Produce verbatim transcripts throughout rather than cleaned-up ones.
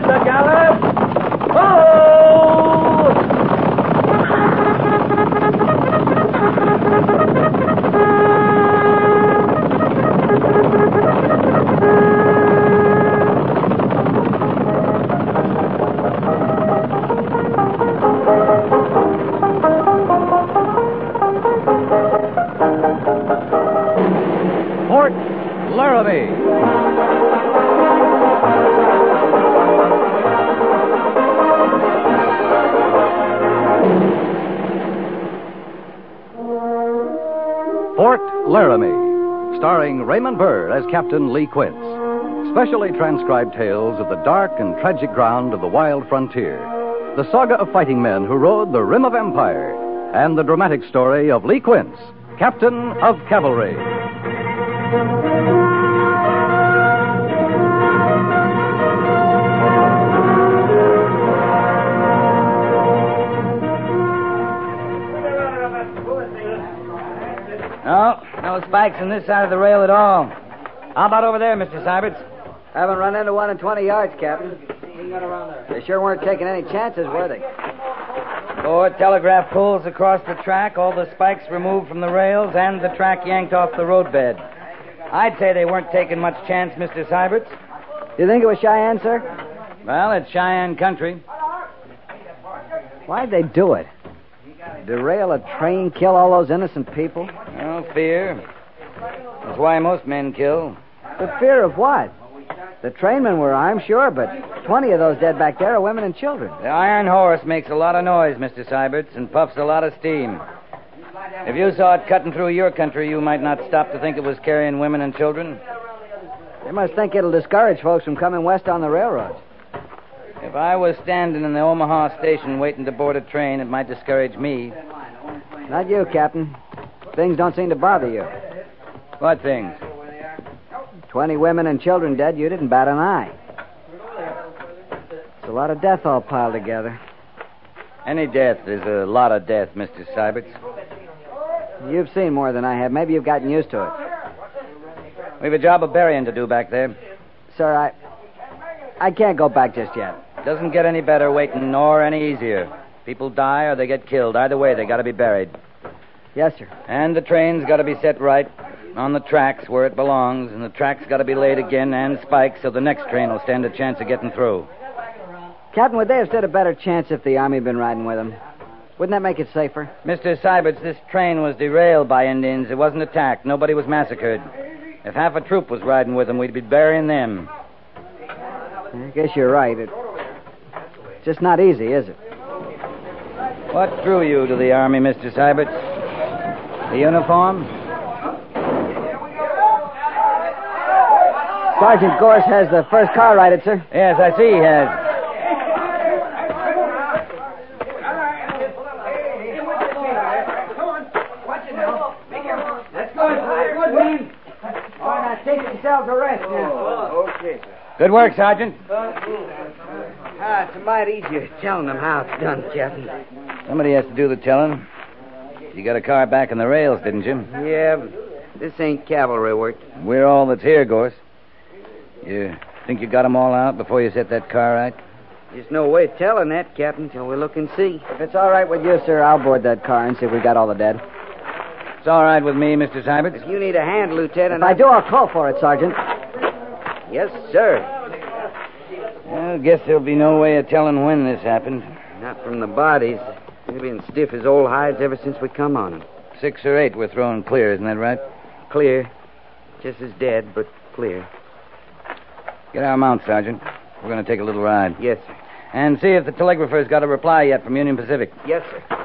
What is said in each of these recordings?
the gallop! Oh! Fort Laramie. Fort Laramie, starring Raymond Burr as Captain Lee Quince. Specially transcribed tales of the dark and tragic ground of the wild frontier. The saga of fighting men who rode the rim of empire. And the dramatic story of Lee Quince, Captain of Cavalry. No, no spikes on this side of the rail at all. How about over there, Mister Syberts? Haven't run into one in twenty yards, Captain. They sure weren't taking any chances, were they? Four telegraph poles across the track, all the spikes removed from the rails, and the track yanked off the roadbed. I'd say they weren't taking much chance, Mister Syberts. You think it was Cheyenne, sir? Well, it's Cheyenne country. Why'd they do it? Derail a train, kill all those innocent people? Oh, fear. That's why most men kill. The fear of what? The trainmen were armed, sure, but twenty of those dead back there are women and children. The iron horse makes a lot of noise, Mister Syberts, and puffs a lot of steam. If you saw it cutting through your country, you might not stop to think it was carrying women and children. They must think it'll discourage folks from coming west on the railroads. If I was standing in the Omaha station waiting to board a train, it might discourage me. Not you, Captain. Things don't seem to bother you. What things? Twenty women and children dead, you didn't bat an eye. It's a lot of death all piled together. Any death is a lot of death, Mister Syberts. You've seen more than I have. Maybe you've gotten used to it. We've a job of burying to do back there. Sir, I... I can't go back just yet. Doesn't get any better waiting, nor any easier. People die or they get killed. Either way, they got to be buried. Yes, sir. And the train's got to be set right on the tracks where it belongs, and the track's got to be laid again and spiked so the next train will stand a chance of getting through. Captain, would they have stood a better chance if the Army had been riding with them? Wouldn't that make it safer? Mister Syberts, this train was derailed by Indians. It wasn't attacked. Nobody was massacred. If half a troop was riding with them, we'd be burying them. I guess you're right. It... It's just not easy, is it? What drew you to the Army, Mister Syberts? The uniform? Sergeant Gorse has the first car righted, sir. Yes, I see he has. Let's go. Good, man. All right, take yourselves a rest now. Okay, sir. Good work, Sergeant. Ah, it's a mite easier telling them how it's done, Captain. Somebody has to do the telling. You got a car back on the rails, didn't you? Yeah, but this ain't cavalry work. We're all that's here, Gorse. You think you got 'em all out before you set that car right? There's no way of telling that, Captain, till we look and see. If it's all right with you, sir, I'll board that car and see if we got all the dead. It's all right with me, Mister Syberts. If you need a hand, Lieutenant... If I do, I'll call for it, Sergeant. Yes, sir. Well, guess there'll be no way of telling when this happened. Not from the bodies. They've been stiff as old hides ever since we come on them. Six or eight were thrown clear, isn't that right? Clear. Just as dead, but clear. Get our mount, Sergeant. We're going to take a little ride. Yes, sir. And see if the telegrapher's got a reply yet from Union Pacific. Yes, sir.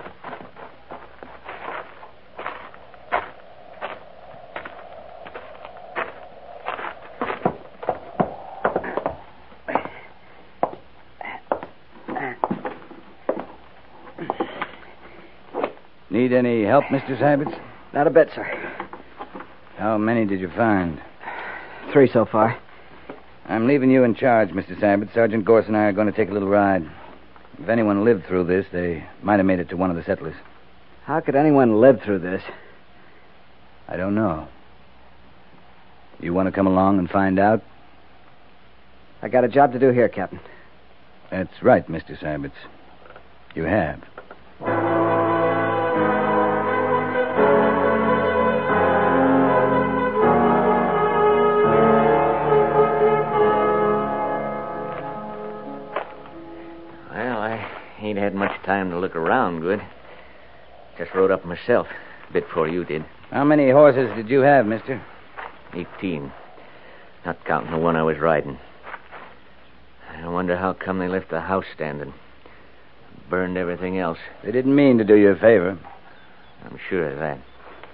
Need any help, Mister Syberts? Not a bit, sir. How many did you find? Three so far. I'm leaving you in charge, Mister Syberts. Sergeant Gorse and I are going to take a little ride. If anyone lived through this, they might have made it to one of the settlers. How could anyone live through this? I don't know. You want to come along and find out? I got a job to do here, Captain. That's right, Mister Syberts. You have. Well, I ain't had much time to look around good. Just rode up myself a bit before you did. How many horses did you have, mister? Eighteen. Not counting the one I was riding. I wonder how come they left the house standing. Burned everything else. They didn't mean to do you a favor. I'm sure of that.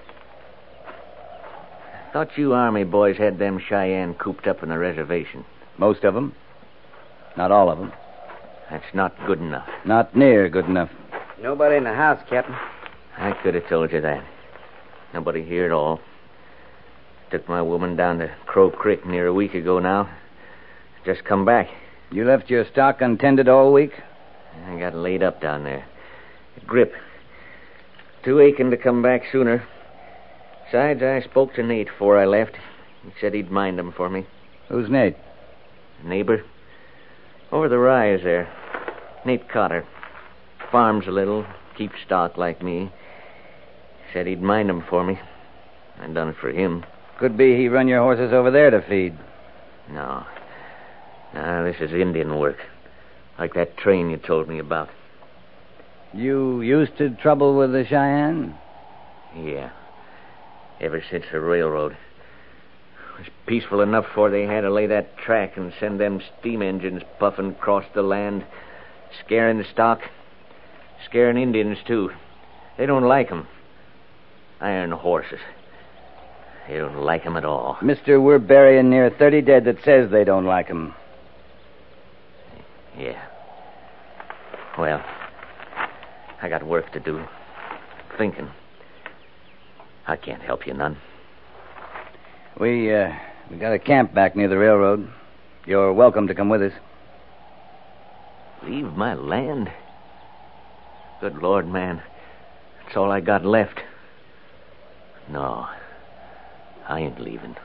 Thought you Army boys had them Cheyenne cooped up in the reservation. Most of them. Not all of them. That's not good enough. Not near good enough. Nobody in the house, Captain. I could have told you that. Nobody here at all. Took my woman down to Crow Creek near a week ago now. Just come back. You left your stock untended all week? I got laid up down there. Grip. Too aching to come back sooner. Besides, I spoke to Nate before I left. He said he'd mind them for me. Who's Nate? Neighbor. Over the rise there. Nate Cotter. Farms a little. Keeps stock like me. Said he'd mind them for me. I done it for him. Could be he run your horses over there to feed. No. No, this is Indian work. Like that train you told me about. You used to trouble with the Cheyenne? Yeah. Ever since the railroad. It was peaceful enough before they had to lay that track and send them steam engines puffing across the land, scaring the stock, scaring Indians, too. They don't like 'em. Iron horses. They don't like 'em at all. Mister, we're burying near thirty dead that says they don't like 'em. Yeah. Well, I got work to do. Thinking. I can't help you none. We, uh, we got a camp back near the railroad. You're welcome to come with us. Leave my land? Good Lord, man. That's all I got left. No. I ain't leaving.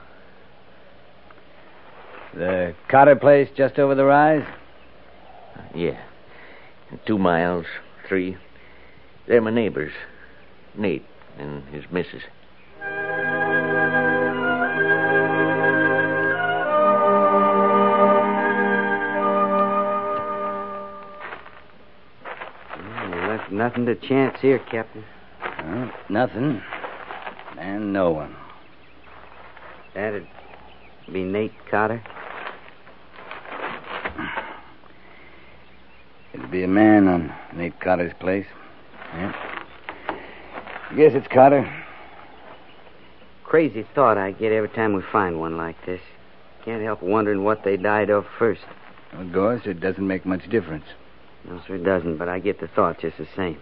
The Cotter place just over the rise? Yeah. Two miles, three. They're my neighbors. Nate and his missus. You left nothing to chance here, Captain. Well, nothing. And no one. That'd be Nate Cotter. It'd be a man on Nate Cotter's place. Yeah. I guess it's Cotter. Crazy thought I get every time we find one like this. Can't help wondering what they died of first. Of course, it doesn't make much difference. No, sir, it doesn't, but I get the thought just the same.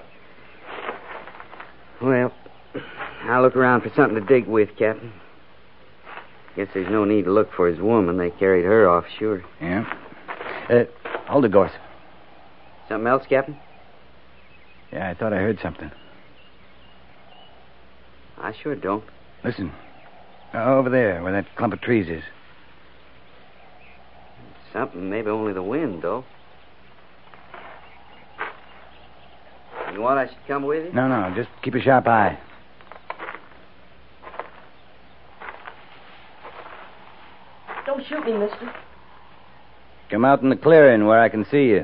Well, I'll look around for something to dig with, Captain. Guess there's no need to look for his woman. They carried her off, sure. Yeah? Uh, hold it, Gorse. Something else, Captain? Yeah, I thought I heard something. I sure don't. Listen. Uh, over there, where that clump of trees is. Something, maybe only the wind, though. You want I should come with you? No, no, just keep a sharp eye. Don't shoot me, mister. Come out in the clearing where I can see you.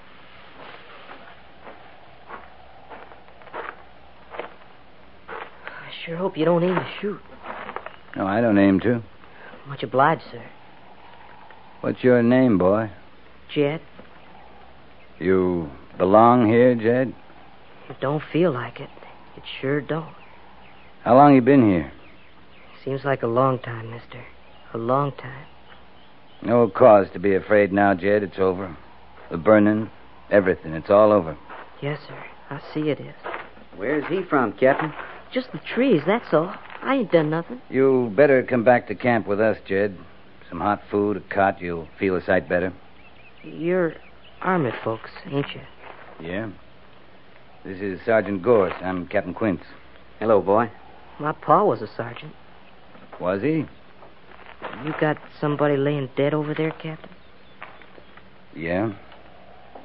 I sure hope you don't aim to shoot. No, I don't aim to. Much obliged, sir. What's your name, boy? Jed? You belong here, Jed? It don't feel like it. It sure don't. How long you been here? Seems like a long time, mister. A long time. No cause to be afraid now, Jed. It's over. The burning, everything. It's all over. Yes, sir. I see it is. Where's he from, Captain? Just the trees, that's all. I ain't done nothing. You better come back to camp with us, Jed. Some hot food, a cot. You'll feel a sight better. You're Army folks, ain't you? Yeah. This is Sergeant Gorse. I'm Captain Quince. Hello, boy. My pa was a sergeant. Was he? You got somebody laying dead over there, Captain? Yeah.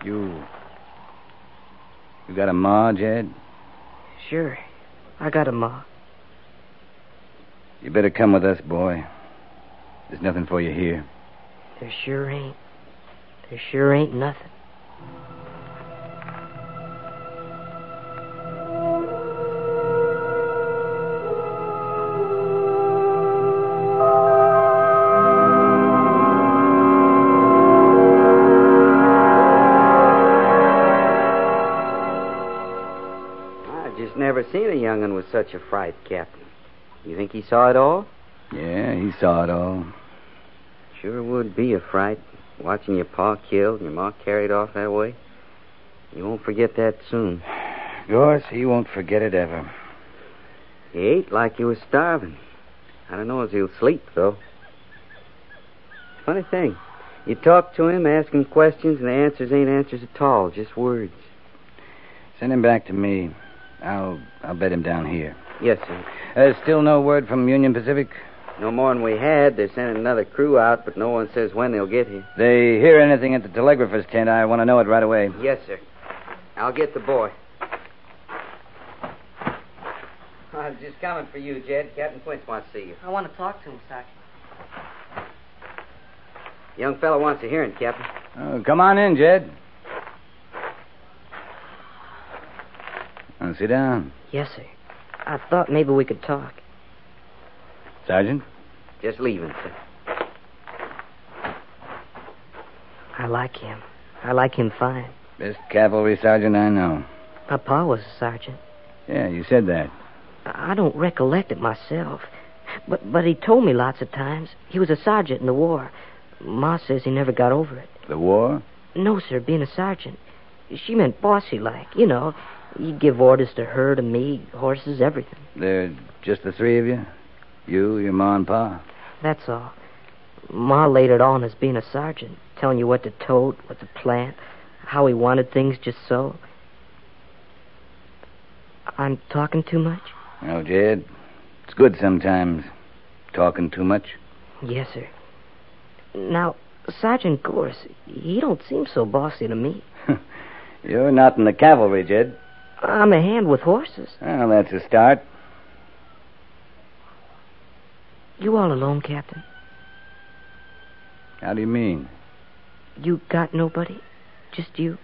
You... You got a ma, Jed? Sure. I got a ma. You better come with us, boy. There's nothing for you here. There sure ain't. There sure ain't nothing. I've just never seen a young'un with such a fright, Captain. You think he saw it all? Yeah, he saw it all. Sure would be a fright, watching your pa killed and your ma carried off that way. You won't forget that soon. Of course, he won't forget it ever. He ate like he was starving. I don't know as he'll sleep, though. Funny thing. You talk to him, ask him questions, and the answers ain't answers at all, just words. Send him back to me. I'll I'll bed him down here. Yes, sir. There's still no word from Union Pacific? No more than we had. They're sending another crew out, but no one says when they'll get here. They hear anything at the telegrapher's tent, I want to know it right away. Yes, sir. I'll get the boy. I was just coming for you, Jed. Captain Quince wants to see you. I want to talk to him, Sergeant. Young fellow wants a hearing, Captain. Oh, come on in, Jed. Oh, sit down. Yes, sir. I thought maybe we could talk. Sergeant? Just leaving, sir. I like him. I like him fine. Best cavalry sergeant I know. My pa was a sergeant. Yeah, you said that. I don't recollect it myself. But but he told me lots of times. He was a sergeant in the war. Ma says he never got over it. The war? No, sir, being a sergeant. She meant bossy-like, you know. He'd give orders to her, to me, horses, everything. They're just the three of you? You, your ma, and pa? That's all. Ma laid it on as being a sergeant, telling you what to tote, what to plant, how he wanted things just so. I'm talking too much? No, Jed. It's good sometimes, talking too much. Yes, sir. Now, Sergeant Gorse, he don't seem so bossy to me. You're not in the cavalry, Jed. I'm a hand with horses. Well, that's a start. You all alone, Captain? How do you mean? You got nobody? Just you?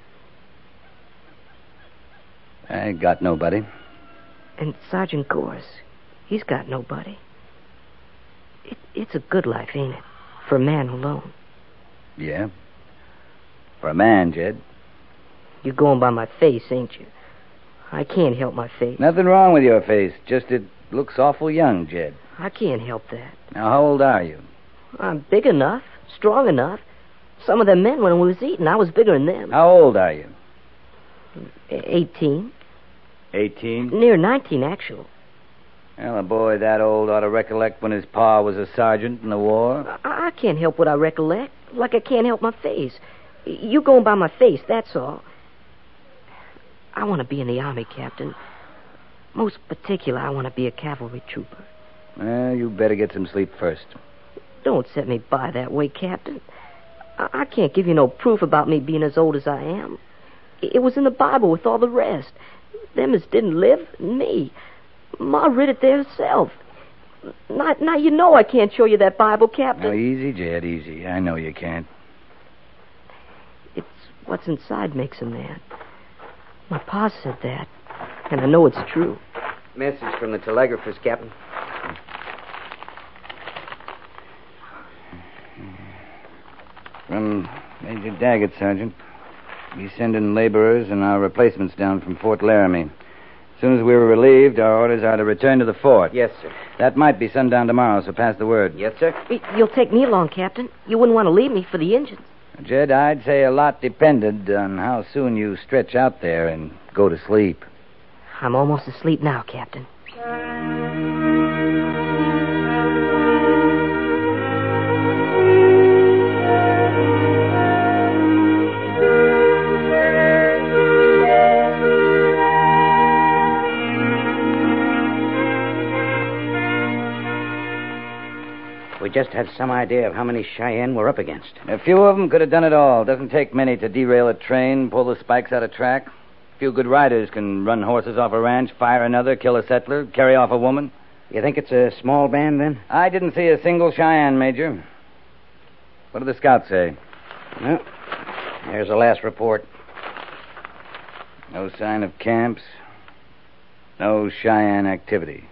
I got nobody. And Sergeant Gorse, he's got nobody. It, it's a good life, ain't it? For a man alone. Yeah. For a man, Jed. You're going by my face, ain't you? I can't help my face. Nothing wrong with your face. Just it looks awful young, Jed. I can't help that. Now, how old are you? I'm big enough, strong enough. Some of them men, when we was eating, I was bigger than them. How old are you? Eighteen. Eighteen? Near nineteen, actual. Well, a boy that old ought to recollect when his pa was a sergeant in the war. I, I can't help what I recollect, like I can't help my face. You going by my face, that's all. I want to be in the Army, Captain. Most particular, I want to be a cavalry trooper. Well, you better get some sleep first. Don't set me by that way, Captain. I, I can't give you no proof about me being as old as I am. It, it was in the Bible with all the rest. Them as didn't live, me. Ma read it there herself. Now, now you know I can't show you that Bible, Captain. Now, easy, Jed, easy. I know you can't. It's what's inside makes a man. My pa said that, and I know it's true. Message from the telegraphers, Captain. From Major Daggett, Sergeant. He's sending laborers and our replacements down from Fort Laramie. As soon as we're relieved, our orders are to return to the fort. Yes, sir. That might be sundown tomorrow, so pass the word. Yes, sir. You'll take me along, Captain. You wouldn't want to leave me for the Injuns. Jed, I'd say a lot depended on how soon you stretch out there and go to sleep. I'm almost asleep now, Captain. We just had some idea of how many Cheyenne we're up against. A few of them could have done it all. Doesn't take many to derail a train, pull the spikes out of track. A few good riders can run horses off a ranch, fire another, kill a settler, carry off a woman. You think it's a small band, then? I didn't see a single Cheyenne, Major. What do the scouts say? Well, here's the last report. No sign of camps. No Cheyenne activity.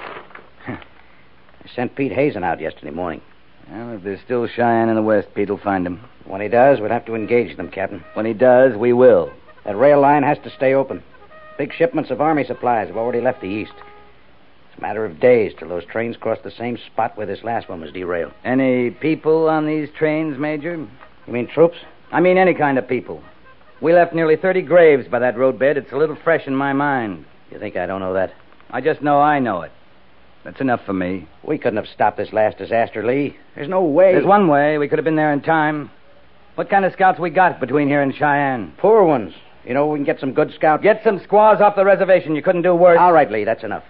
I sent Pete Hazen out yesterday morning. Well, if there's still Cheyenne in the west, Pete will find them. When he does, we'll have to engage them, Captain. When he does, we will. That rail line has to stay open. Big shipments of Army supplies have already left the east. It's a matter of days till those trains cross the same spot where this last one was derailed. Any people on these trains, Major? You mean troops? I mean any kind of people. We left nearly thirty graves by that roadbed. It's a little fresh in my mind. You think I don't know that? I just know I know it. That's enough for me. We couldn't have stopped this last disaster, Lee. There's no way. There's one way. We could have been there in time. What kind of scouts we got between here and Cheyenne? Poor ones. You know, we can get some good scouts. Get some squaws off the reservation. You couldn't do worse. All right, Lee, that's enough.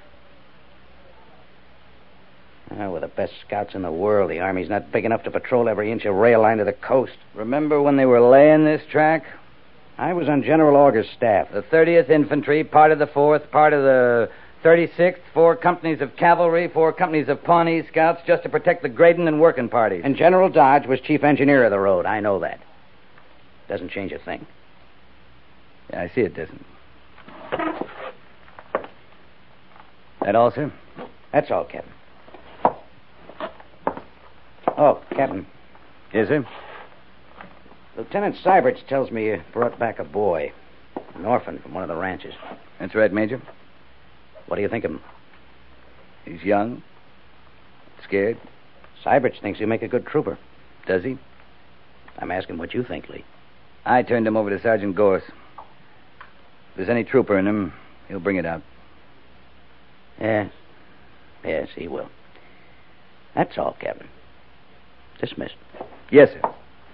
Oh, we're the best scouts in the world. The Army's not big enough to patrol every inch of rail line to the coast. Remember when they were laying this track? I was on General Augur's staff. The thirtieth Infantry, part of the fourth, part of the thirty-sixth, four companies of cavalry, four companies of Pawnee scouts, just to protect the grading and working parties. And General Dodge was chief engineer of the road. I know that. Doesn't change a thing. Yeah, I see it doesn't. That all, sir? That's all, Captain. Oh, Captain. Yes, sir? Lieutenant Syberts tells me you brought back a boy, an orphan from one of the ranches. That's right, Major. What do you think of him? He's young. Scared. Syberts thinks he'll make a good trooper. Does he? I'm asking what you think, Lee. I turned him over to Sergeant Gorse. If there's any trooper in him, he'll bring it out. Yes. Yes, he will. That's all, Captain. Dismissed. Yes, sir.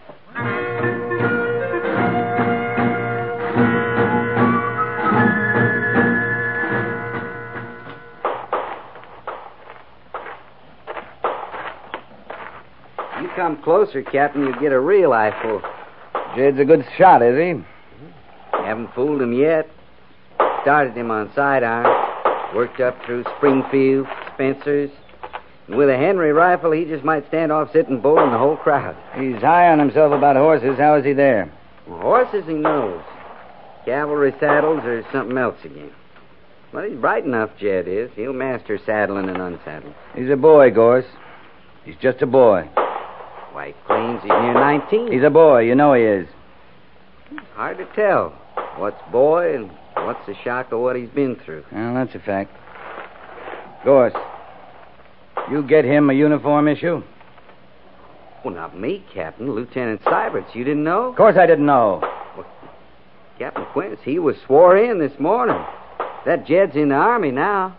You come closer, Captain, you get a real eyeful. Jed's a good shot, is he? Haven't fooled him yet. Started him on sidearm. Worked up through Springfield, Spencer's. And with a Henry rifle, he just might stand off sitting bull in the whole crowd. He's high on himself about horses. How is he there? Well, horses he knows. Cavalry saddles or something else again. Well, he's bright enough, Jed is. He'll master saddling and unsaddling. He's a boy, Gorse. He's just a boy. Why, he claims he's near nineteen. He's a boy. You know he is. Hard to tell what's boy and what's the shock of what he's been through. Well, that's a fact. Gorse, you get him a uniform issue? Well, not me, Captain. Lieutenant Syberts. You didn't know? Of course I didn't know. Well, Captain Quince, he was swore in this morning. That Jed's in the Army now.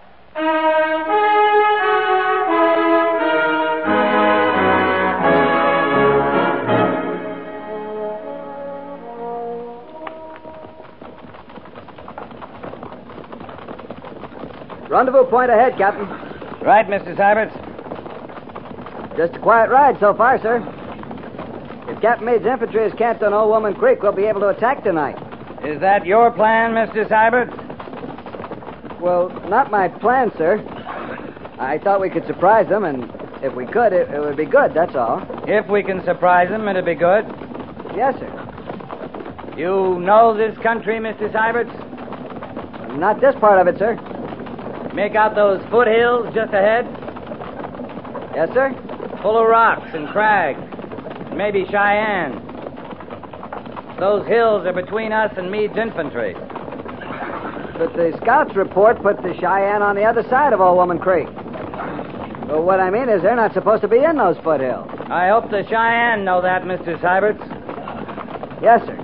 Rendezvous point ahead, Captain. Right, Mister Syberts? Just a quiet ride so far, sir. If Captain Meade's infantry is camped on Old Woman Creek, we'll be able to attack tonight. Is that your plan, Mister Syberts? Well, not my plan, sir. I thought we could surprise them, and if we could, it, it would be good, that's all. If we can surprise them, it'll be good. Yes, sir. You know this country, Mister Syberts? Not this part of it, sir. Make out those foothills just ahead? Yes, sir. Full of rocks and crags. Maybe Cheyenne. Those hills are between us and Meade's infantry. But the scouts report put the Cheyenne on the other side of Old Woman Creek. Well, what I mean is they're not supposed to be in those foothills. I hope the Cheyenne know that, Mister Syberts. Yes, sir.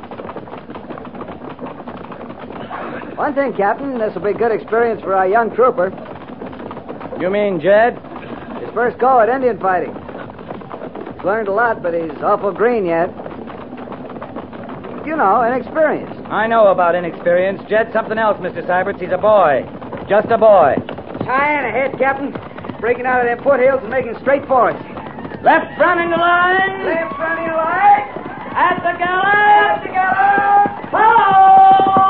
One thing, Captain, this will be good experience for our young trooper. You mean Jed? His first go at Indian fighting. He's learned a lot, but he's awful green yet. You know, inexperienced. I know about inexperience. Jed's something else, Mister Syberts. He's a boy. Just a boy. Cheyenne ahead, Captain. breaking out of their foothills and making straight for us. Left front in the line. Left front in the line. At the gallop. At the gallop. Follow!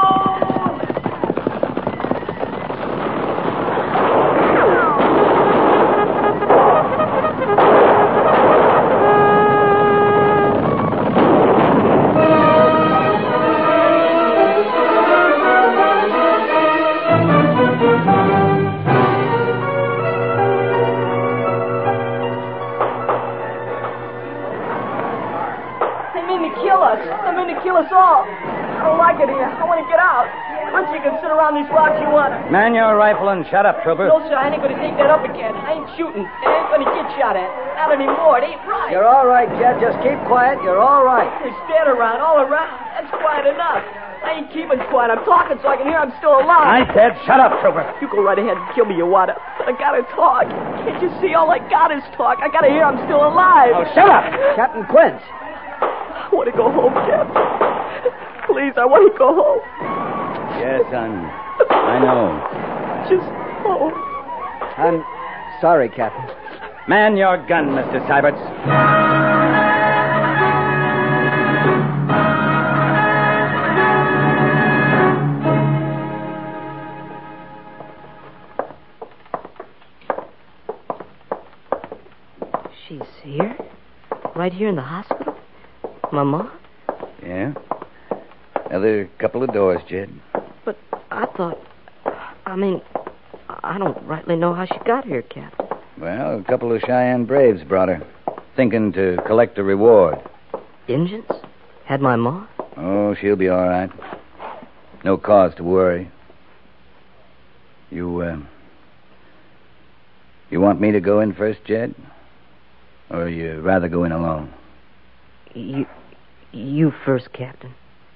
Us all. I don't like it here. I want to get out. Once you can sit around these rocks you want to. Man your rifle and shut up, Trooper. No, sir, I ain't going to take that up again. I ain't shooting. It ain't going to get shot at. Not anymore. It ain't right. You're all right, Jed. Just keep quiet. You're all right. They're dead around, all around. That's quiet enough. I ain't keeping quiet. I'm talking so I can hear I'm still alive. I said shut up, Trooper. You go right ahead and kill me, you want to. But I got to talk. Can't you see? All I got is talk. I got to hear I'm still alive. Oh, shut up. Captain Quince. I want to go home, Captain. Please, I want to go home. Yes, son. I know. Just home. I'm sorry, Captain. Man your gun, Mister Syberts. She's here? Right here in the hospital? Mama? Yeah. Another couple of doors, Jed. But I thought... I mean, I don't rightly know how she got here, Captain. Well, a couple of Cheyenne Braves brought her, thinking to collect a reward. Injuns? Had my ma? Oh, she'll be all right. No cause to worry. You, uh... You want me to go in first, Jed? Or you rather go in alone? You... You first, Captain.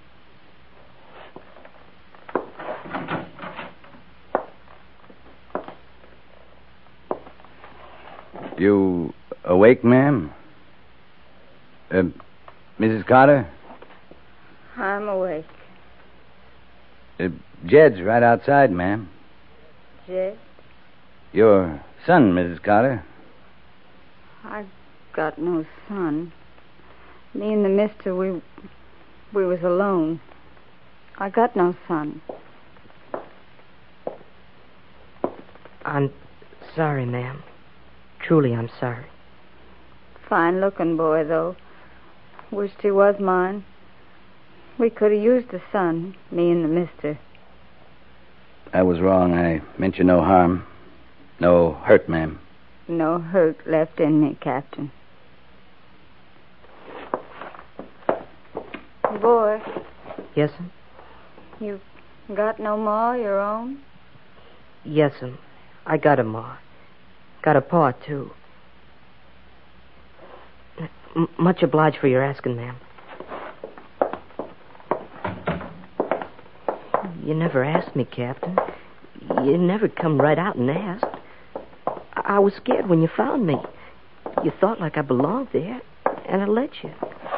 You awake, ma'am? Uh, Missus Carter? I'm awake. Uh, Jed's right outside, ma'am. Jed? Your son, Missus Carter. I got no son. Me and the mister, we... we was alone. I got no son. I'm sorry, ma'am. Truly, I'm sorry. Fine-looking boy, though. Wished he was mine. We could have used a son, me and the mister. I was wrong. I meant you no harm. No hurt, ma'am. No hurt left in me, Captain. Boy. Yes'm? You got no ma your own? Yes'm. I got a ma. Got a pa, too. M- much obliged for your asking, ma'am. You never asked me, Captain. You never come right out and asked. I, I was scared when you found me. You thought like I belonged there, and I let you.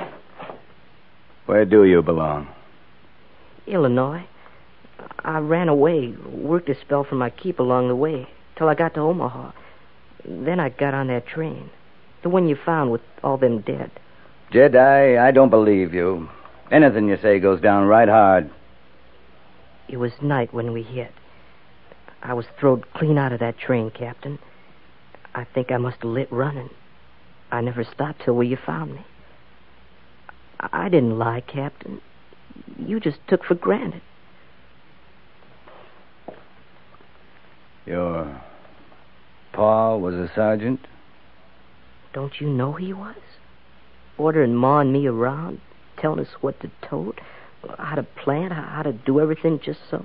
Where do you belong? Illinois. I ran away, worked a spell for my keep along the way, till I got to Omaha. Then I got on that train. The one you found with all them dead. Jed, I, I don't believe you. Anything you say goes down right hard. It was night when we hit. I was throwed clean out of that train, Captain. I think I must have lit running. I never stopped till where you found me. I didn't lie, Captain. You just took for granted. Your pa was a sergeant? Don't you know he was? Ordering Ma and me around, telling us what to tote, how to plant, how to do everything just so.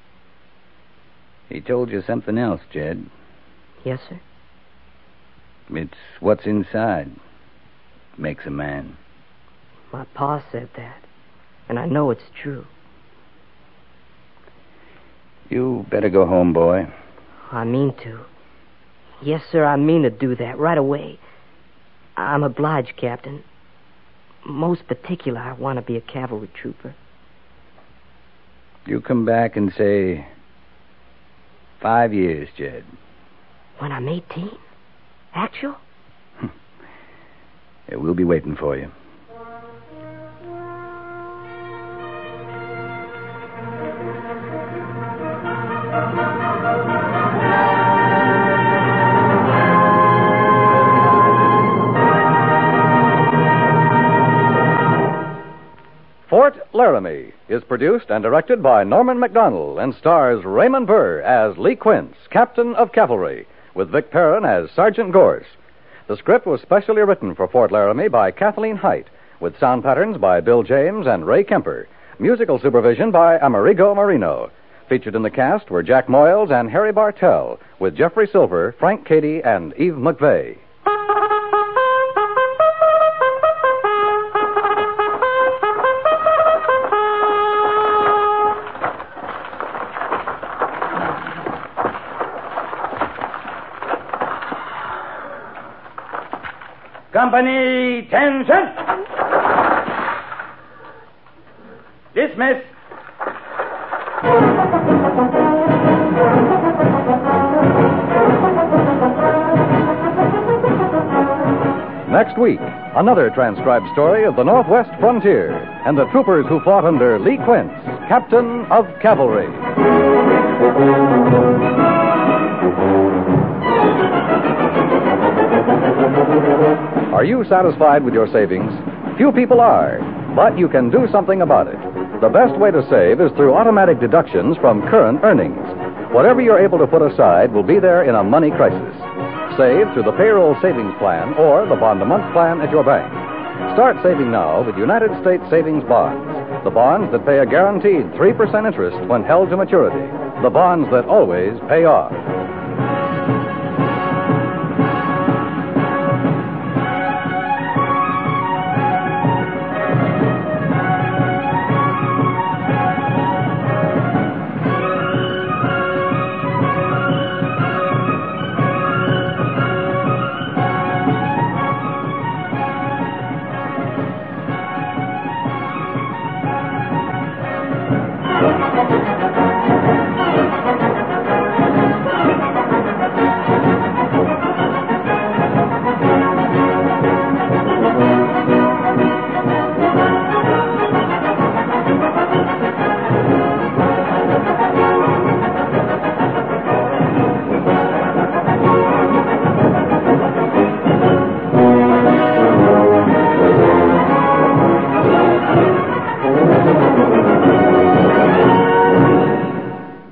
He told you something else, Jed. Yes, sir? It's what's inside makes a man. My pa said that, and I know it's true. You better go home, boy. I mean to. Yes, sir, I mean to do that right away. I'm obliged, Captain. Most particular, I want to be a cavalry trooper. You come back and say five years, Jed. When I'm eighteen? Actual? Yeah, we'll be waiting for you. Fort Laramie is produced and directed by Norman Macdonnell and stars Raymond Burr as Lee Quince, Captain of Cavalry, with Vic Perrin as Sergeant Gorse. The script was specially written for Fort Laramie by Kathleen Height, with sound patterns by Bill James and Ray Kemper. Musical supervision by Amerigo Marino. Featured in the cast were Jack Moyles and Harry Bartell, with Jeffrey Silver, Frank Cady, and Eve McVeigh. Company, attention! Dismiss. Next week, another transcribed story of the Northwest frontier and the troopers who fought under Lee Quince, Captain of Cavalry. Are you satisfied with your savings? Few people are, but you can do something about it. The best way to save is through automatic deductions from current earnings. Whatever you're able to put aside will be there in a money crisis. Save through the payroll savings plan or the bond-a-month plan at your bank. Start saving now with United States Savings Bonds, the bonds that pay a guaranteed three percent interest when held to maturity, the bonds that always pay off.